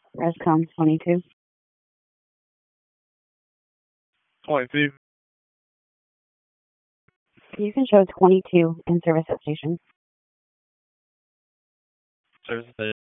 Rescom 22. 22. You can show 22 in service at station. Service station.